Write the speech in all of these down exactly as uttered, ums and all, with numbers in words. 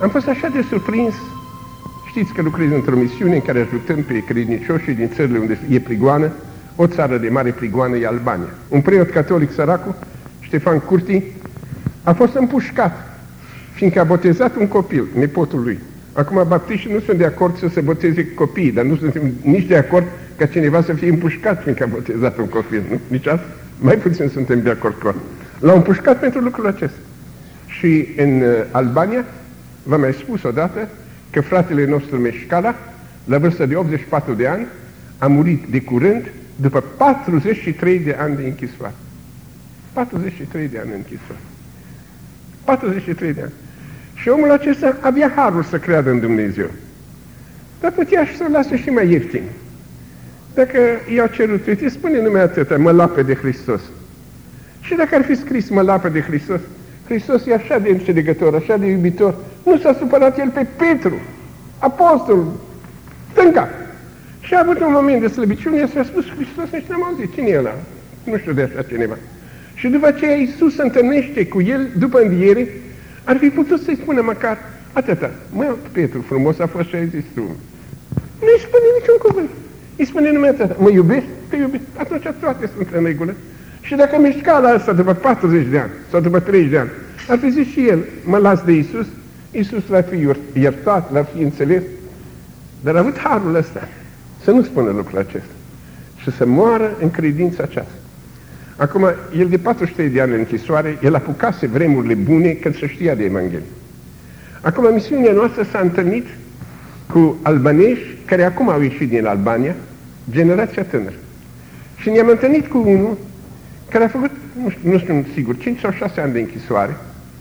Am fost așa de surprins. Știți că lucrez într-o misiune în care ajutăm pe credincioșii din țările unde e prigoană. O țară de mare prigoană e Albania. Un preot catolic săracul, Ștefan Curti, a fost împușcat, fiindcă a botezat un copil, nepotul lui. Acum baptiștii nu sunt de acord să se boteze copiii, dar nu sunt nici de acord ca cineva să fie împușcat fiindcă a botezat un copil. Nu? Nici asta? Mai puțin suntem de acord cu asta. L-au împușcat pentru lucrul acesta. Și în uh, Albania, v-am mai spus odată, că fratele nostru Meșcala, la vârstă de optzeci și patru de ani, a murit de curând după patruzeci și trei de ani de închisoare. patruzeci și trei de ani de închisoare. patruzeci și trei de ani. Și omul acesta avea harul să creadă în Dumnezeu. Dar putea și să-l lasă și mai ieftin. Dacă i-au cerut, uite, spune numai atâta, mă lapă de Hristos. Și dacă ar fi scris mă lapă de Hristos, Hristos e așa de înțelegător, așa de iubitor, nu s-a supărat el pe Petru, apostolul, stânga. Și a avut un moment de slăbiciune, s-a spus Hristos, nici n-am auzit, cine e ăla? Nu știu de așa cineva. Și după aceea Iisus se întâlnește cu el, după înviere, ar fi putut să-i spună măcar atâta. Mă, Petru, frumos a fost și ai zis tu. Nu-i spune niciun cuvânt. Îi spune numai atâta. Mă iubești? Te iubești. Atunci toate sunt în regulă. Și dacă Meșcala asta după patruzeci de ani sau după treizeci de ani, ar fi zis și el, mă las de Iisus, Iisus l-ar fi iertat, l-ar fi înțeles, dar a avut harul ăsta să nu spună lucrul acesta și să moară în credința aceasta. Acum, el de patruzeci și trei de ani în închisoare, el apucase vremurile bune când se știa de Evanghelie. Acum, misiunea noastră s-a întâlnit cu albanezi care acum au ieșit din Albania, generația tânără. Și ne-am întâlnit cu unul care a făcut, nu știu, nu știu sigur, cinci sau șase ani de închisoare.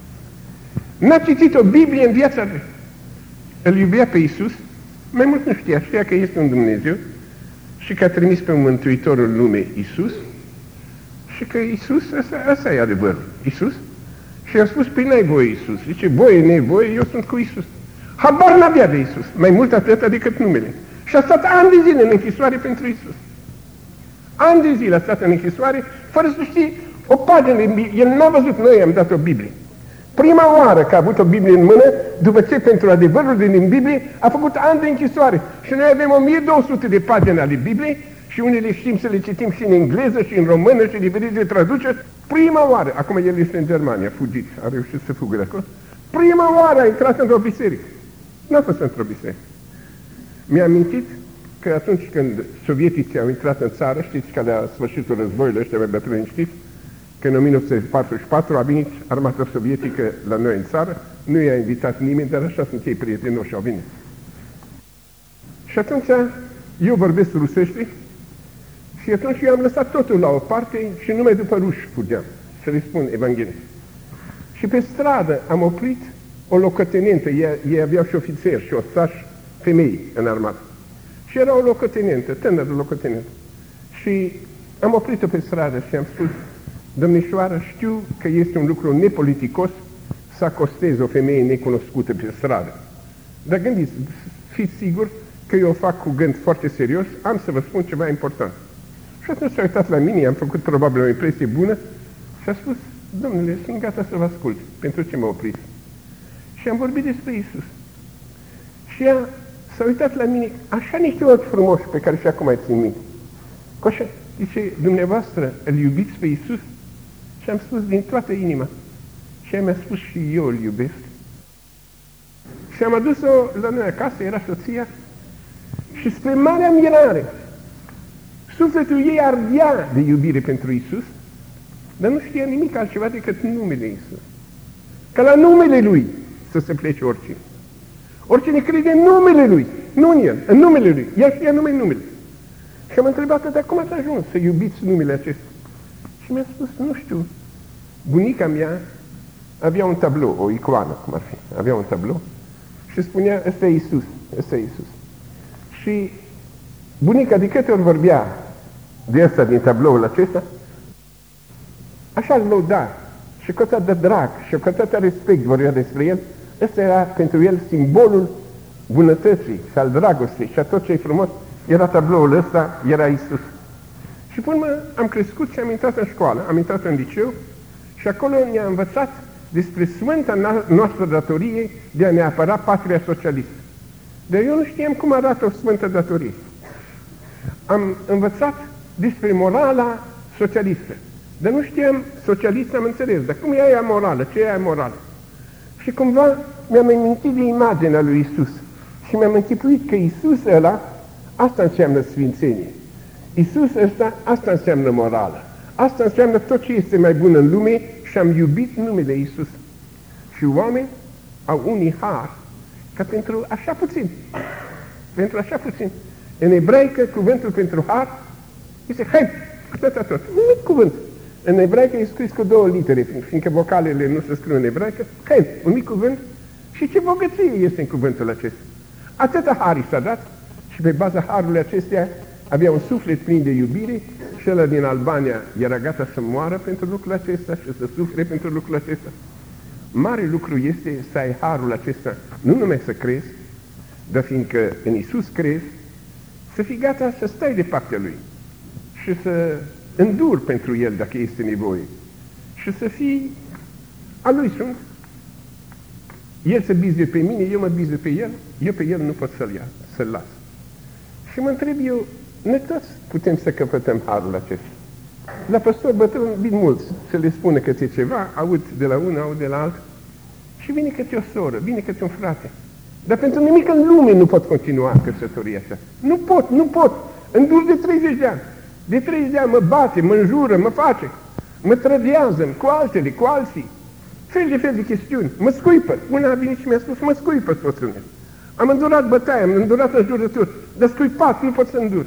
N-a citit o Biblie în viața lui. Îl iubea pe Iisus, mai mult nu știa, știa că este un Dumnezeu și că a trimis pe un Mântuitorul lume Iisus și că Iisus, ăsta, ăsta e adevărul, Iisus. Și i-a spus, păi n-ai voie Iisus. Zice, voie, nevoie, eu sunt cu Iisus. Habar n-avea de Iisus, mai mult atâta decât numele. Și a stat ani de zile în închisoare pentru Iisus. Ani de zile a stat în închisoare, fără să știe o pagină. El n-a văzut, noi am dat o Biblie. Prima oară că a avut o Biblie în mână, după ce pentru adevărul din Biblie a făcut ani de închisoare. Și noi avem o mie două sute de pagini ale Bibliei și unele știm să le citim și în engleză și în română și diferite traduceri. Prima oară, acum el este în Germania, a fugit, a reușit să fugă de acolo. Prima oară a intrat într-o biserică. N-a fost într-o biserică. Mi-a amintit că atunci când sovieticii au intrat în țară, știți că la sfârșitul războiului ăștia mai bătrâni știți, că în o mie nouă sute patruzeci și patru a venit armata sovietică la noi în țară, nu i-a invitat nimeni, dar așa sunt ei prietenoși, au venit. Și atunci eu vorbesc rusește și atunci eu am lăsat totul la o parte și numai după ruși fugeam să le spun Evanghelie. Și pe stradă am oprit o locotenentă, ei, ei aveau și ofițeri și ostași femei în armată. Și era o locotenentă, tânără locotenentă. Și am oprit-o pe stradă și am spus, domnișoară, știu că este un lucru nepoliticos să acostezi o femeie necunoscută pe stradă. Dar gândiți, fiți sigur că eu o fac cu gând foarte serios, am să vă spun ceva important. Și atunci s-a uitat la mine, am făcut probabil o impresie bună și a spus, domnule, sunt gata să vă ascult, pentru ce mă opriți? Și am vorbit despre Iisus. Și ea s-a uitat la mine, așa niște ochi frumoși pe care și acum îi țin minte. Cu așa, zice, dumneavoastră îl iubiți pe Iisus? Și am spus din toată inima. Și ea mi-a spus și eu îl iubesc. Și am adus-o la noi acasă, era soția, și spre marea mirare, sufletul ei ardea de iubire pentru Iisus, dar nu știa nimic altceva decât numele Iisus. Că la numele Lui să se plece oricine. Oricine crede în numele Lui, nu în El, în numele Lui. El știa numai numele. Și am întrebat-o, dar cum ați ajuns să iubiți numele acesta? Și mi-a spus, nu știu, bunica mea avea un tablou, o icoană, cum ar fi, avea un tablou și spunea, ăsta e Iisus, ăsta e Iisus. Și bunica de câte ori vorbea de ăsta din tabloul acesta, așa îl lăuda și cu atât de drag și cu atât respect vorbea despre el, ăsta era pentru el simbolul bunătății și al dragostei și a tot ce e frumos, era tabloul ăsta, era Iisus. Și până am crescut și am intrat în școală, am intrat în liceu și acolo ne-a învățat despre sfânta noastră datorie de a ne apăra patria socialistă. Dar eu nu știam cum arată o sfântă datorie. Am învățat despre morala socialistă, dar nu știam, socialist am înțeles, dar cum e aia morală, ce e aia morală? Și cumva mi-am amintit de imaginea lui Isus și mi-am închipuit că Isus ăla, asta înseamnă sfințenie. Isus ăsta, asta înseamnă morală. Asta înseamnă tot ce este mai bun în lume și am iubit numele Isus. Și oameni au unii har ca pentru așa puțin. Pentru așa puțin. În ebraică, cuvântul pentru har este hai, atâta tot. Un mic cuvânt. În ebraică e scris cu două litere, fiindcă vocalele nu se scriu în ebraică. Hai, un mic cuvânt. Și ce bogăție este în cuvântul acesta. Atâta har i s-a dat și pe baza harului acestea avea un suflet plin de iubire și ăla din Albania era gata să moară pentru lucrul acesta și să sufere pentru lucrul acesta. Mare lucru este să ai harul acesta, nu numai să crezi, dar fiindcă în Iisus crezi, să fii gata să stai de partea Lui și să înduri pentru El dacă este nevoie și să fii a Lui sunt. El se bizuie pe mine, eu mă bizuie pe El, eu pe El nu pot să-L ia, să-L las. Și mă întreb eu, noi toți putem să căpătăm harul acesta. La păstor bătrân vin mulți să le spună câte ceva, aud de la unul, aud de la altul, și vine câte o soră, vine câte un frate. Dar pentru nimic în lume nu pot continua căsătoria așa. Nu pot, nu pot. Îndur de treizeci de ani. De treizeci de ani mă bate, mă înjură, mă face. Mă trădează cu altele, cu alții. Fel de fel de chestiuni. Mă scuipă. Una a venit și mi-a spus, mă scuipă soțul meu. Am îndurat bătaia, am îndurat înjurături, dar scuipat, nu pot să îndur.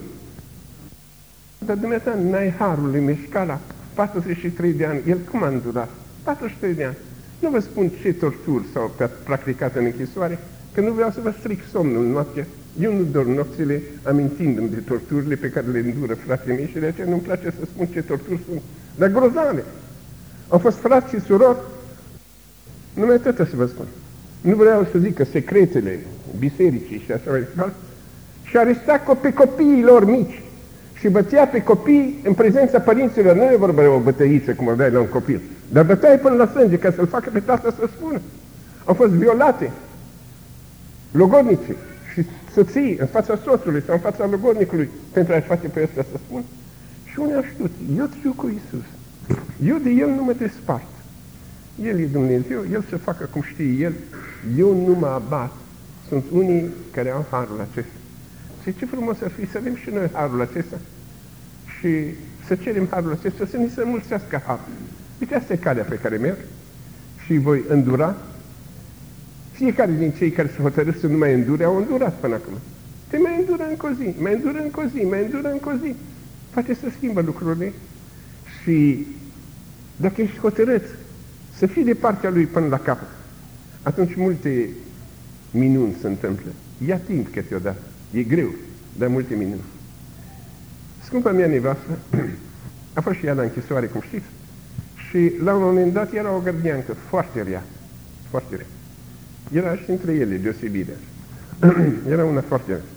Dar dumneata n-ai harul lui Meșcala, patruzeci și trei de ani, el cum a îndurat? patruzeci și trei de ani. Nu vă spun ce torturi s-au practicat în închisoare, că nu vreau să vă stric somnul noaptea. Eu nu dorm nopțile amintindu-mi de torturile pe care le îndură fratele mei și de aceea nu-mi place să spun ce torturi sunt. Dar grozave. Au fost frați și surori, numai atâta să vă spun. Nu vreau să zic că secretele bisericii și așa mai departe, și aresta pe copiii lor mici și bătea pe copii în prezența părinților. Nu e vorba de o bătăiță cum vorbeai la un copil, dar băteai până la sânge ca să-l facă pe tata să spună. Au fost violate logodnice și soții în fața soțului sau în fața logodnicului pentru a-și face pe ăsta să spună. Și unii au știut, eu știu cu Iisus, eu de El nu mă despart. El e Dumnezeu, El să facă cum știe El, eu nu mă abat. Sunt unii care au harul acesta. Și ce frumos ar fi să avem și noi harul acesta și să cerem harul acesta, să ni se înmulțească harul. Uite, asta e calea pe care merg și voi îndura. Fiecare din cei care se hotărâsc să nu mai îndure, au îndurat până acum. Te mai îndură încă o zi, mai îndură încă o zi, mai îndură încă o zi. Poate să schimbă lucrurile și dacă ești hotărât să fii de partea Lui până la capăt, atunci multe minuni se întâmplă. Ia timp câteodată. E greu, dar multe minuni. Scumpa mea nevastă a fost și ea la închisoare, cum știți, și la un moment dat era o gardiancă foarte rea, foarte rea. Era și între ele deosebire. Era una foarte rea.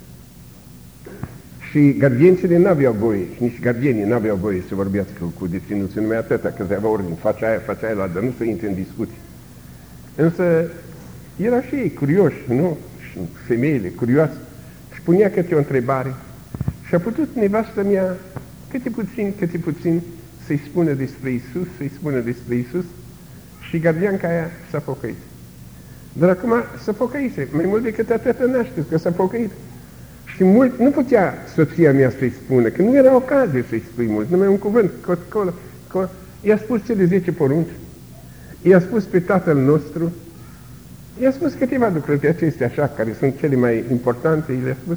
Și gardiențele n-aveau voie, și nici gardienii n-aveau voie să vorbească cu, cu deținuții, numai atâta, că se avea ordine, face aia, face aia, dar nu să intre în discuții. Însă era și ei curioși, nu? Și femeile curioase. Și punea câte o întrebare și a putut nevastă mea câte puțin, câte puțin să-i spună despre Iisus, să-i spună despre Iisus și gardianca aia s-a pocăit. Dar acum s-a pocăit, mai mult decât atâta n-aștept, că s-a pocăit. Și mult nu putea soția mea să-i spună, că nu era ocazie să-i spui mult, numai un cuvânt, acolo, acolo. I-a spus cele zece porunci, i-a spus pe Tatăl nostru, i-a spus câteva lucruri de acestea așa, care sunt cele mai importante, i le-a spus.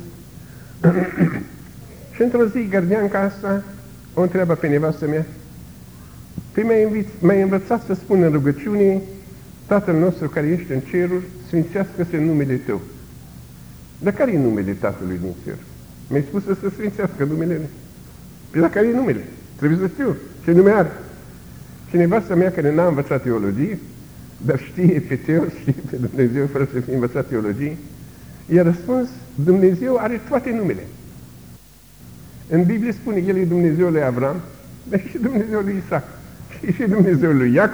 Și într-o zi, gardianca asta o întreabă pe nevastă mea, păi m-ai, m-ai învățat să spun în rugăciune, Tatăl nostru care ești în ceruri, sfințească-se numele Tău. Dar care e numele Tatălui din cer? Mi-ai spus să se sfințească numele Lui. Păi la care e numele? Trebuie să știu ce nume are. Și nevastă mea care n-a învățat teologie, dar știe pe Teo, știe pe Dumnezeu fără să fie învățat teologie, i-a răspuns, Dumnezeu are toate numele. În Biblie spune, El e Dumnezeul lui Avram, dar și Dumnezeul lui Isaac, și și Dumnezeul lui Iacov,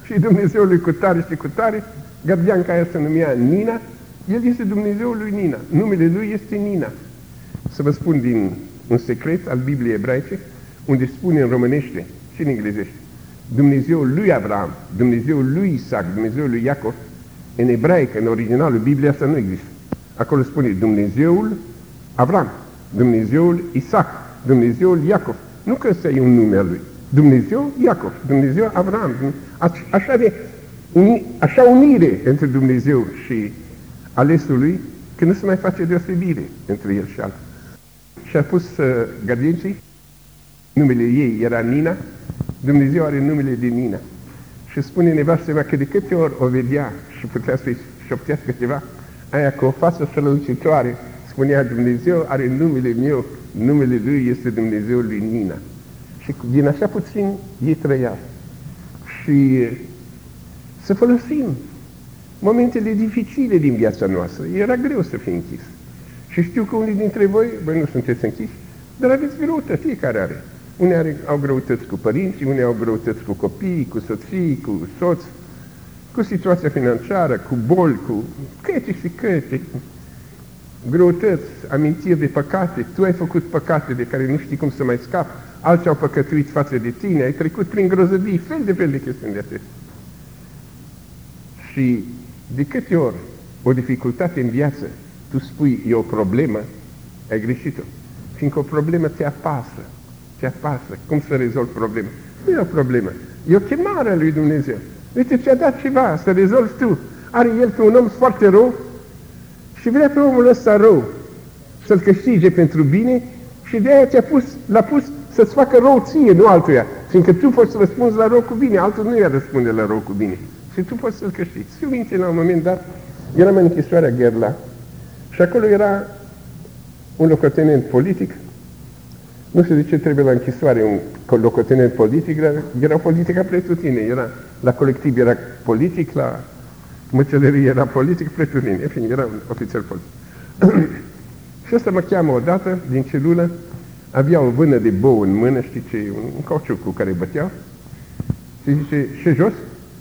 și Dumnezeul lui cu tare și cu tare, gardianca aia se numea Nina, el este Dumnezeul lui Nina, numele lui este Nina. Să vă spun din un secret al Bibliei ebraice, unde spune în românește și în englezește, Dumnezeul lui Abraham, Dumnezeul lui Isaac, Dumnezeul lui Iacov, în ebraică, în originalul Bibliei asta nu există. Acolo spune Dumnezeul Abraham, Dumnezeul Isaac, Dumnezeul Iacov. Nu că ăsta e un nume al lui. Dumnezeu Iacov, Dumnezeu Abraham. Așa, de, așa unire între Dumnezeu și alesul lui, că nu se mai face deosebire între el și altul. Și a pus uh, gardienții, numele ei era Nina, Dumnezeu are numele de Nina. Și spune nevastă mea că de câte ori o vedea și putea să-i șoptească ceva, aia cu o față strălucitoare, spunea Dumnezeu are numele meu, numele lui este Dumnezeul lui Nina. Și din așa puțin ei trăia. Și să folosim momentele dificile din viața noastră. Era greu să fie închis. Și știu că unii dintre voi, voi nu sunteți închiși, dar aveți greutăți, fiecare are. Unii are, au greutăți cu părinții, unii au greutăți cu copiii, cu soții, cu soți, cu situația financiară, cu boli, cu câte și câte. Greutăți, amintiri de păcate, tu ai făcut păcate de care nu știi cum să mai scapi, alții au păcătuit față de tine, ai trecut prin grozăvii, fel de fel de chestiuni de acestea. Și de câte ori o dificultate în viață, tu spui e o problemă, ai greșit-o. Fiindcă o problemă te apasă, te apasă. Cum să rezolvi problema? Nu e o problemă, e o chemare a lui Dumnezeu. Uite, ți-a dat ceva să rezolvi tu. Are el pe un om foarte rău și vrea pe omul ăsta rău să-l câștige pentru bine și de aia ți-a pus, l-a pus să-ți facă rău ție, nu altuia. Fiindcă tu poți să răspunzi la rău cu bine, altul nu i-a răspunde la rău cu bine. Și tu poți să-l câștigi. Ți-o minte, la un moment dat, eram în închisoarea Gherla și acolo era un locotenent politic. Nu știu de ce trebuie la închisoare un locotenent politic, dar era politica pretutine. Era, la colectiv era politic, la măcelărie era politic pretutine. În fin, era un ofițer politic. Și ăsta mă cheamă odată din celulă, avea o vână de bou în mână, știi ce, un cauciuc cu care băteau, și zice, și jos,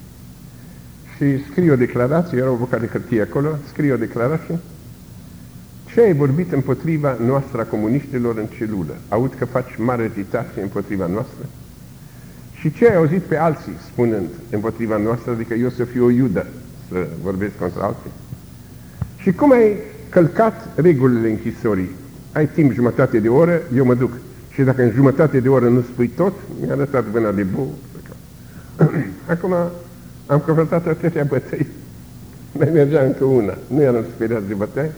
și scrie o declarație, era o bucată de hârtie acolo, scrie o declarație, ce ai vorbit împotriva noastră a comuniștilor în celulă? Aud că faci mare agitație împotriva noastră? Și ce ai auzit pe alții spunând împotriva noastră, adică eu să fiu o iudă, să vorbesc contra alții? Și cum ai călcat regulile închisorii? Ai timp jumătate de oră, eu mă duc. Și dacă în jumătate de oră nu spui tot, mi-a lăsat vâna de bou. Acum am confruntat atâtea bătăi, mai mergea încă una, nu eram speriat de bătăi.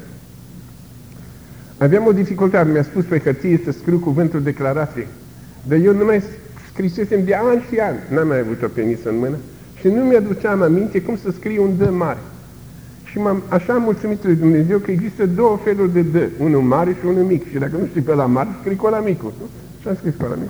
Aveam o dificultate, mi-a spus pe hârtie să scriu cuvântul declarației, dar eu nu mai scrisesem de ani și ani, n-am mai avut o penisă în mână și nu mi-aduceam aminte cum să scriu un D mare. Și m-am, așa am mulțumit lui Dumnezeu că există două feluri de D, unul mare și unul mic. Și dacă nu știi pe ăla mare, scrii cu ăla micul. Și am scris cu ăla mic.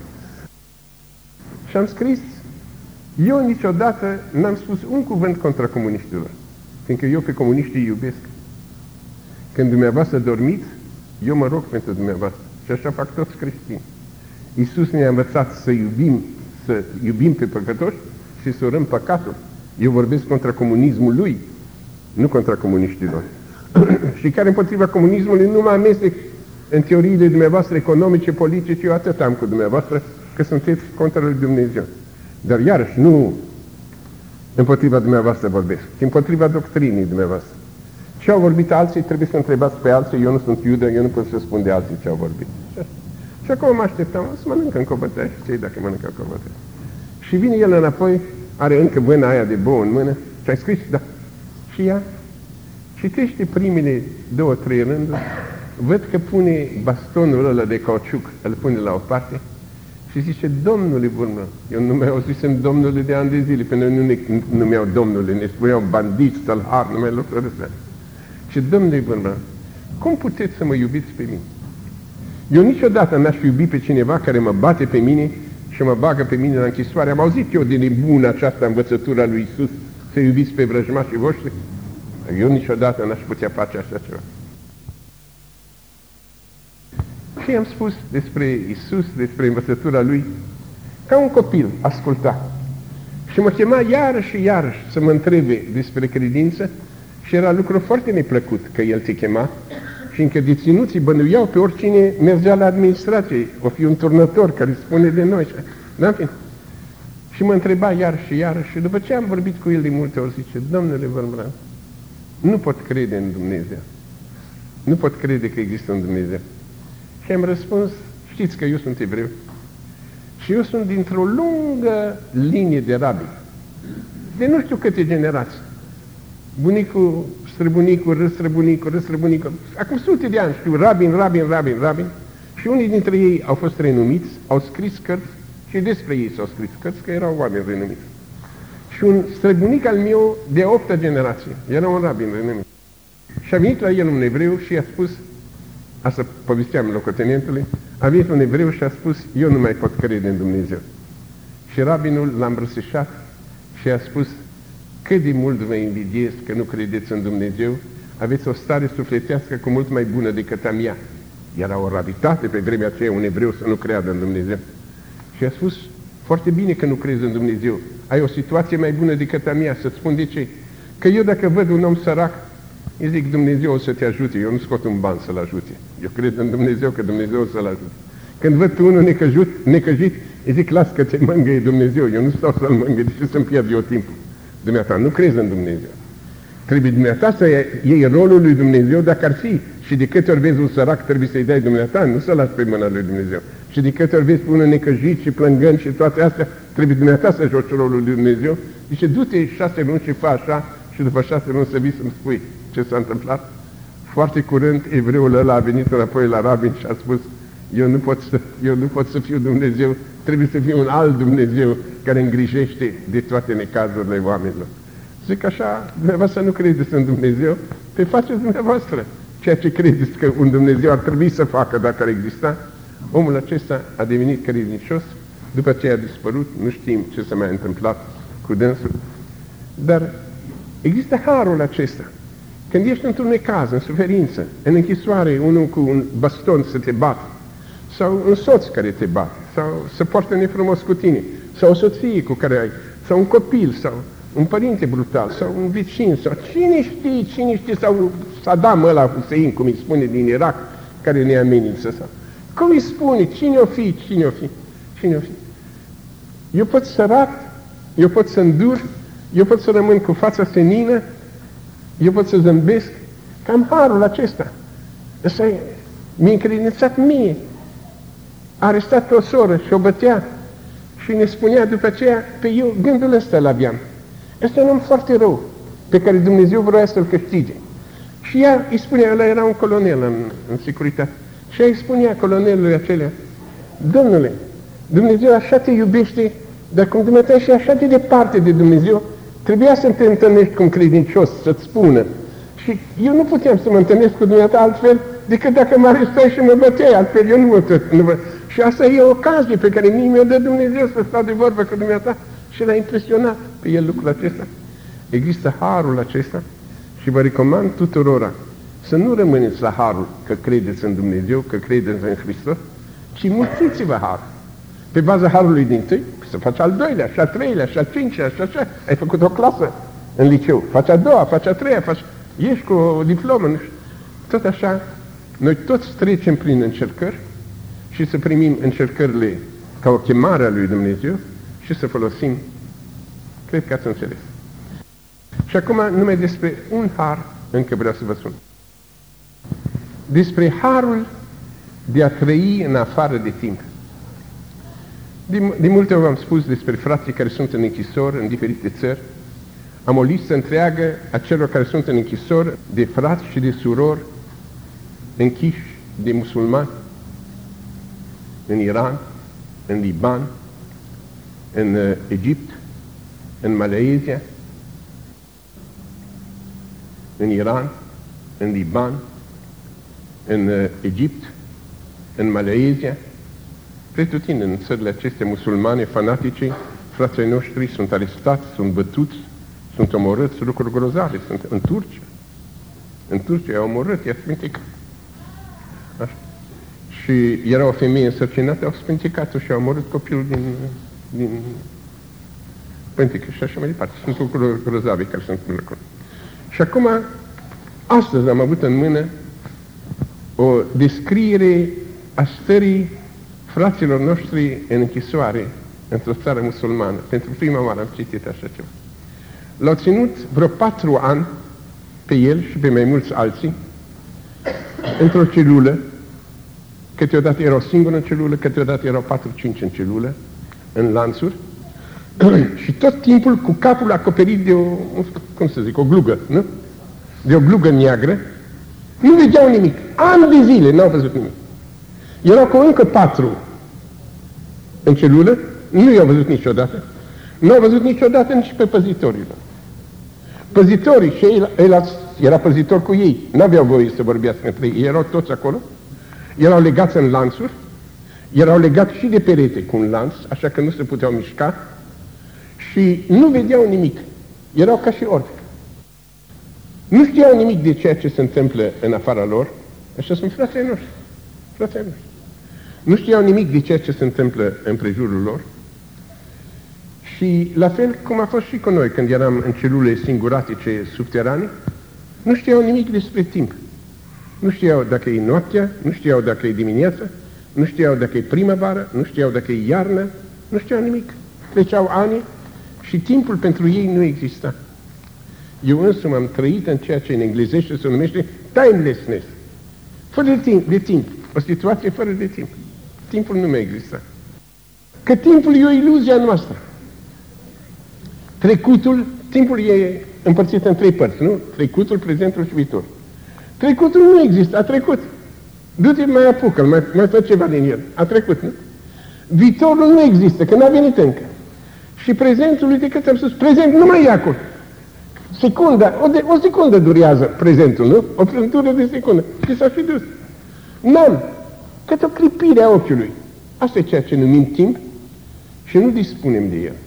Și am scris, eu niciodată n-am spus un cuvânt contra comuniștilor, fiindcă eu pe comuniștii iubesc. Când dumneavoastră dormiți, eu mă rog pentru dumneavoastră. Și așa fac toți creștini. Iisus ne-a învățat să iubim, să iubim pe păcătoși și să urăm păcatul. Eu vorbesc contra comunismul lui, nu contra comuniștilor. Și care împotriva comunismului nu mă amestec în teoriile dumneavoastră economice, politice, eu atât am cu dumneavoastră, că sunteți contra lui Dumnezeu. Dar iarăși nu împotriva dumneavoastră vorbesc, ci împotriva doctrinii dumneavoastră. Ce au vorbit alții, trebuie să întrebați pe alții, eu nu sunt iudă, eu nu pot să spun de alții ce au vorbit. Și acum mă așteptam, să mănâncă încă o bătaie, știi dacă mănâncă încă o bătaie. Și vine el înapoi, are încă vâna aia de bou în mână, și ai scris, da. Și ea citește primele două, trei rânduri, văd că pune bastonul ăla de cauciuc, îl pune la o parte și zice, Domnule Burmă, eu nu mai auzisem Domnule de ani de zile, pe noi nu ne numeau Domnule, ne spuneau bandiți, tălhar, numai lucruri astea. Și Domnule Burmă, cum puteți să mă iubiți pe mine? Eu niciodată n-aș iubi pe cineva care mă bate pe mine și mă bagă pe mine la închisoare. Am auzit eu de nebună această învățătură a lui Iisus, să iubiți pe vrăjmașii voștri. Eu niciodată n-aș putea face așa ceva. Și am spus despre Iisus, despre învățătura Lui, ca un copil asculta. Și mă chema iarăși și iarăși să mă întrebe despre credință și era lucru foarte neplăcut că el te chema, fiindcă deținuții bănuiau pe oricine mergea la administrație, o fi un turnător care spune de noi. Da, fi? Și mă întreba iar și iar și după ce am vorbit cu el de multe ori, zice, domnule Wurmbrand, nu pot crede în Dumnezeu. Nu pot crede că există un Dumnezeu. Și am răspuns, știți că eu sunt evreu și eu sunt dintr-o lungă linie de rabi, de nu știu câte generații. Bunicul, străbunicul, răstrăbunicul, răstrăbunicul, acum sute de ani știu, rabin, rabin, rabin, rabin, și unii dintre ei au fost renumiți, au scris cărți și despre ei s-au scris cărți, că erau oameni renumiți. Și un străbunic al meu de opta generație, era un rabin renumit. Și a venit la el un evreu și i-a spus, asta povesteam locotenentului, a venit un evreu și a spus, eu nu mai pot crede în Dumnezeu. Și rabinul l-a îmbrățișat și a spus, cât de mult vă invidiez că nu credeți în Dumnezeu, aveți o stare sufletească cu mult mai bună decât a mea. Era o raritate pe vremea aceea un evreu să nu creadă în Dumnezeu. Și a spus, foarte bine că nu crezi în Dumnezeu, ai o situație mai bună decât a mea, să-ți spun de ce. Că eu dacă văd un om sărac, îi zic, Dumnezeu o să te ajute, eu nu scot un ban să-l ajute. Eu cred în Dumnezeu că Dumnezeu o să-l ajute. Când văd pe unul necăjit, necăjit, îi zic, las că te mângâie Dumnezeu, eu nu stau să-l mângâie, de ce să-mi pierd eu timpul? Dumneata, nu crezi în Dumnezeu. Trebuie dumneata să iei rolul lui Dumnezeu dacă ar fi. Și de câte ori vezi un sărac, trebuie să-i dai dumneata, nu să lași pe mâna lui Dumnezeu. Și de câte ori vezi pe unul necăjit și plângând și toate astea, trebuie dumneata să joci rolul lui Dumnezeu. Zice, du-te șase luni și fă așa și după șase luni să vii să-mi spui ce s-a întâmplat. Foarte curând, evreul ăla a venit înapoi la rabin și a spus, eu nu pot să, eu nu pot să fiu Dumnezeu, trebuie să fiu un alt Dumnezeu care îngrijește de toate necazurile oamenilor. Zic așa, dumneavoastră nu credeți în Dumnezeu, pe faceți dumneavoastră ceea ce credeți că un Dumnezeu ar trebui să facă dacă ar exista. Omul acesta a devenit credincios, după ce a dispărut, nu știm ce s-a mai întâmplat cu dânsul, dar există harul acesta. Când ești într-un necaz, în suferință, în închisoare, unul cu un baston să te bată, sau un soț care te bate, sau să poartă nefrumos cu tine, sau o soție cu care ai, sau un copil, sau un părinte brutal, sau un vecin, sau cine știe, cine știe, sau Saddam ăla Hussein, cum îi spune din Irak, care ne amenință, sau cum îi spune, cine o fi, cine o fi, cine o fi. Eu pot să rat, eu pot să îndur, eu pot să rămân cu fața senină, eu pot să zâmbesc, cam harul acesta. Ăsta mi-a încredințat mie. A arestat pe o soră și o bătea și ne spunea după aceea, pe eu gândul ăsta l-aveam. Ăsta e un om foarte rău, pe care Dumnezeu vrea să-l câștige. Și ea îi spunea, ăla era un colonel în, în securitate, și ea îi spunea colonelului acelea, Domnule, Dumnezeu așa te iubește, dar cum dumneata și așa de departe de Dumnezeu, trebuia să te întâlnești cum credincios, să-ți spună. Și eu nu puteam să mă întâlnesc cu dumneata altfel, decât dacă mă arestai și mă băteai, altfel eu nu mă, nu mă... Și asta e o ocazie pe care mie mi-o dă Dumnezeu să stau de vorbă cu dumneata. Și l-a impresionat pe el lucrul acesta. Există harul acesta și vă recomand tuturora să nu rămâneți la harul că credeți în Dumnezeu, că credeți în Hristos, ci mulțiți-vă harul. Pe baza harului din tâi, să faci al doilea, și al treilea, și al cincilea, și așa. Ai făcut o clasă în liceu, faci a doua, faci a treia, faci... ești cu o diplomă, nu știu. Tot așa, noi toți trecem prin încercări și să primim încercările ca o chemare a lui Dumnezeu și să folosim. Cred că ați înțeles. Și acum numai despre un har încă vreau să vă spun. Despre harul de a trăi în afară de timp. De, de multe ori v-am spus despre frații care sunt în închisori în diferite țări. Am o listă întreagă a celor care sunt în închisori, de frați și de surori închiși de musulmani în Iran, în Liban, în uh, Egipt, în Malaysia, în Iran, în Liban, în uh, Egipt, în Malaysia, pretutindeni în țările acestea musulmane fanatice, frații noștri sunt arestați, sunt bătuți, sunt omorâți, lucruri grozave, sunt în Turcia. În Turcia i-au omorât, i-a spânticat. Așa. Și era o femeie însărcinată, au spânticat-o și au omorât copilul din, din Pentecost și așa mai departe. Sunt lucruri grozave care se întâmplă acolo. Și acum, astăzi am avut în mână o descriere a stării fraților noștri în închisoare într-o țară musulmană. Pentru prima oară am citit așa ceva. L-au ținut vreo patru ani pe el și pe mai mulți alții într-o celulă. Câteodată erau singuri în celulă, câteodată erau patru-cinci în celulă, în lanțuri, și tot timpul cu capul acoperit de o, cum să zic, o glugă, nu? De o glugă neagră. Nu vedeau nimic. Ani de zile n-au văzut nimic. Erau cu încă patru în celulă, nu i-au văzut niciodată. Nu au văzut niciodată nici pe păzitorii lor. Păzitorii, și el, el era păzitor cu ei, n-aveau voie să vorbească între ei, erau toți acolo, erau legați în lanțuri, erau legați și de perete cu un lanț, așa că nu se puteau mișca și nu vedeau nimic. Erau ca și orbi. Nu știau nimic de ceea ce se întâmplă în afara lor. Așa sunt frații noștri. Frații noștri. Nu știau nimic de ceea ce se întâmplă în prejurul lor. Și la fel cum a fost și cu noi când eram în celule singuratice subterane, nu știau nimic despre timp. Nu știau dacă e noaptea, nu știau dacă e dimineața, nu știau dacă e primăvară, nu știau dacă e iarnă, nu știau nimic. Treceau ani și timpul pentru ei nu exista. Eu însumi am trăit în ceea ce în englezește se numește timelessness. Fără de timp, de timp. O situație fără de timp. Timpul nu mai există. Că timpul e o iluzie a noastră. Trecutul, timpul e împărțit în trei părți, nu? Trecutul, prezentul și viitor. Trecutul nu există, a trecut. Du-te, mai apucă-l, mai, mai fă ceva din el. A trecut, nu? Viitorul nu există, că n-a venit încă. Și prezentul, uite cât am spus, prezent nu mai e acolo. Secunda, o, de, o secundă durează prezentul, nu? O frântură de secundă. Și s-a fi dus. N-am. Cât o clipire a ochiului. Asta e ceea ce numim timp și nu dispunem de el.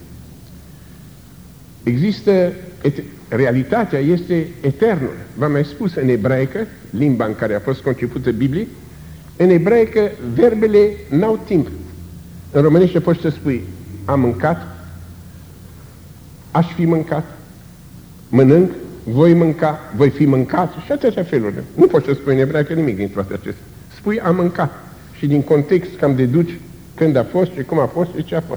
Există, et, realitatea este eternă. V-am mai spus în ebraică, limba în care a fost concepută Biblie, în ebraică verbele n-au timp. În românește poți să spui, am mâncat, aș fi mâncat, mănânc, voi mânca, voi fi mâncat și atâtea feluri. Nu poți să spui în ebraică nimic din toate acestea. Spui am mâncat și din context cam deduci când a fost și cum a fost și ce a fost.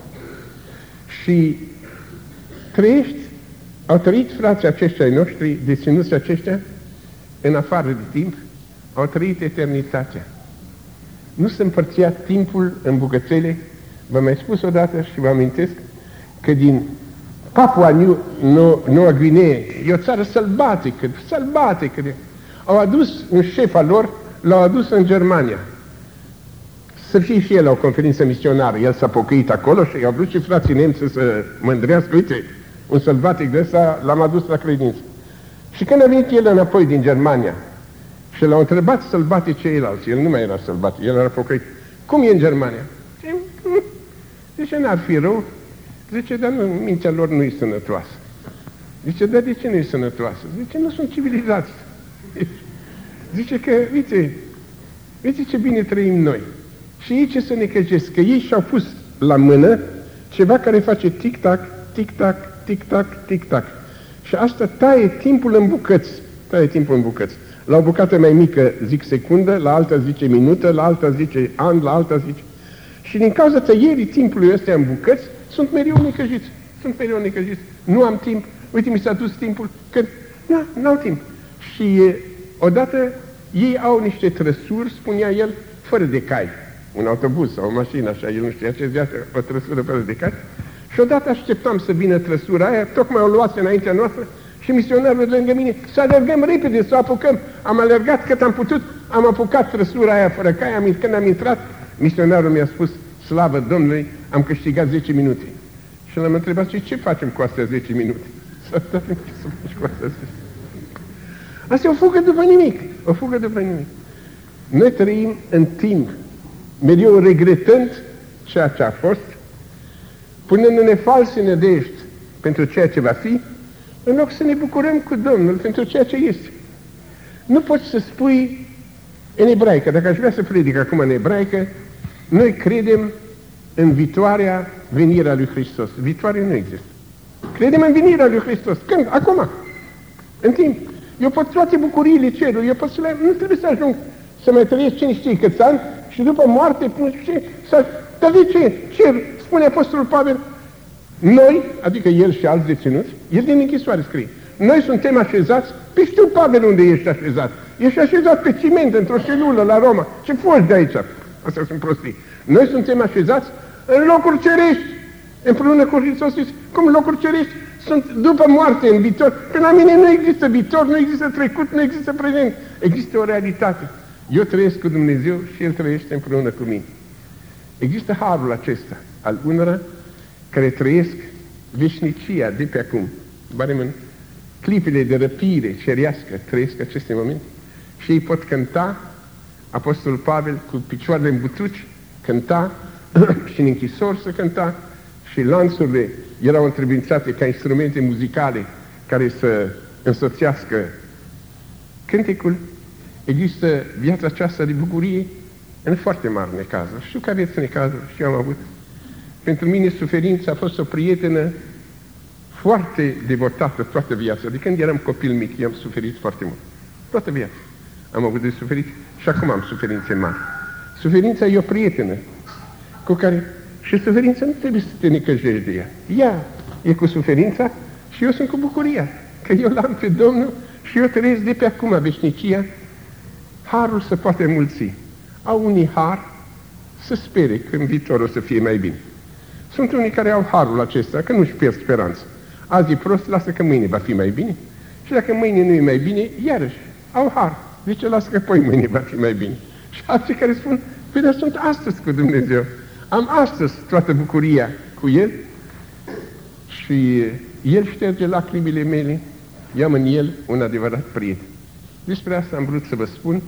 Și trăiești, au trăit frații aceștia ai noștri, deținuți aceștia, în afară de timp, au trăit eternitatea. Nu se împărțea timpul în bucățele. V-am mai spus odată și vă amintesc că din Papua Noua Guinee, e o țară sălbatică, sălbatică. Au adus un șef al lor, l-au adus în Germania. Să fie și el la o conferință misionară. El s-a pocăit acolo și i-au vrut și frații nemți să mândrească. Uite, un sălbatic de ăsta l-am adus la credință. Și când a venit el înapoi din Germania și l-au întrebat sălbatic ceilalți, el nu mai era sălbatic, el era pocăit. Cum e în Germania? Zice, n-ar fi rău. Zice, dar nu, mintea lor nu e sănătoasă. Zice, dar de ce nu e sănătoasă? Zice, nu sunt civilizați. Zice că, uite, uite ce bine trăim noi. Și ei ce să ne căjesc? Că ei și-au pus la mână ceva care face tic-tac, tic-tac, tic-tac, tic-tac. Și asta taie timpul în bucăți. Taie timpul în bucăți. La o bucată mai mică zic secundă, la alta zice minută, la alta zice an, la alta zice... Și din cauza tăierii timpului ăsta în bucăți, sunt mereu necăjiți. Sunt mereu necăjiți. Nu am timp. Uite, mi s-a dus timpul. Că, da, n-au timp. Și e, odată ei au niște trăsuri, spunea el, fără de cai. Un autobuz sau o mașină, așa, el nu știa ce zicea, o trăsură fără de cai. Și odată așteptam să vină trăsura aia, tocmai o luase înaintea noastră și misionarul lângă mine, să alergăm repede, să o apucăm. Am alergat cât am putut, am apucat trăsura aia fără cai, am, când am intrat, misionarul mi-a spus, slavă Domnului, am câștigat zece minute. Și l-am întrebat, și ce facem cu astea zece minute? S-a stat închis să faci cu astea zece. Asta e o fugă după nimic, o fugă după nimic. Noi trăim în timp, mereu regretând ceea ce a fost, punându-ne false nădejde pentru ceea ce va fi, în loc să ne bucurăm cu Domnul pentru ceea ce este. Nu poți să spui în ebraică, dacă aș vrea să predic acum în ebraică, noi credem în viitoarea venire a lui Hristos. Viitoare nu există. Credem în venirea lui Hristos. Când? Acum. În timp. Eu pot toate bucuriile cerului, eu pot să le... Nu trebuie să ajung să mai trăiesc cine știe câți ani și după moarte, nu știu ce, să... Dar de ce? Ce spune Apostolul Pavel? Noi, adică el și alți deținuți, el din închisoare scrie, noi suntem așezați, pe știu Pavel unde ești așezat. Ești așezat pe ciment, într-o celulă la Roma. Ce foși de aici? Astea sunt prostii. Noi suntem așezați în locuri cerești, împreună cu Hristos. Cum locuri cerești? Sunt după moarte, în viitor. Că la mine nu există viitor, nu există trecut, nu există prezent. Există o realitate. Eu trăiesc cu Dumnezeu și El trăiește împreună cu mine. Există harul acesta al unora care trăiesc veșnicia de pe acum. Barem în clipile de răpire cerească trăiesc aceste momente și ei pot cânta, Apostolul Pavel cu picioarele în butuci, cânta și în închisori să cânta și lanțurile erau întrebințate ca instrumente muzicale care să însoțească cântecul. Există viața aceasta de bucurie în foarte mari necazuri. Știu că aveți necazuri și eu am avut. Pentru mine suferința a fost o prietenă foarte devotată toată viața. De când eram copil mic, eu am suferit foarte mult. Toată viața am avut de suferit și acum am suferințe mari. Suferința e o prietenă cu care... Și suferința nu trebuie să te necăjești de ea. Ea e cu suferința și eu sunt cu bucuria. Că eu l-am pe Domnul și eu trăiesc de pe acum veșnicia. Harul se poate mulți. Au unii har să spere că în viitor o să fie mai bine. Sunt unii care au harul acesta, că nu-și pierd speranță. Azi e prost, lasă că mâine va fi mai bine. Și dacă mâine nu e mai bine, iarăși au har. Zice, lasă că poi mâine va fi mai bine. Și alții care spun, păi dar sunt astăzi cu Dumnezeu. Am astăzi toată bucuria cu El și El șterge lacrimile mele, i-am în El un adevărat prieten. Despre asta am vrut să vă spun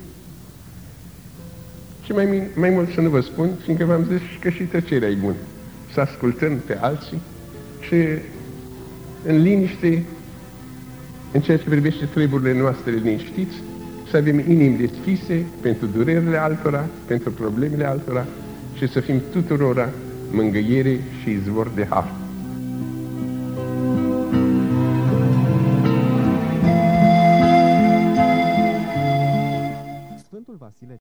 și mai, mai mult să nu vă spun, fiindcă v-am zis că și tăcerea e bună. Să ascultăm pe alții și în liniște, în ceea ce privește treburile noastre liniștiți, să avem inimi deschise pentru durerile altora, pentru problemele altora și să fim tuturora mângâiere și izvor de har.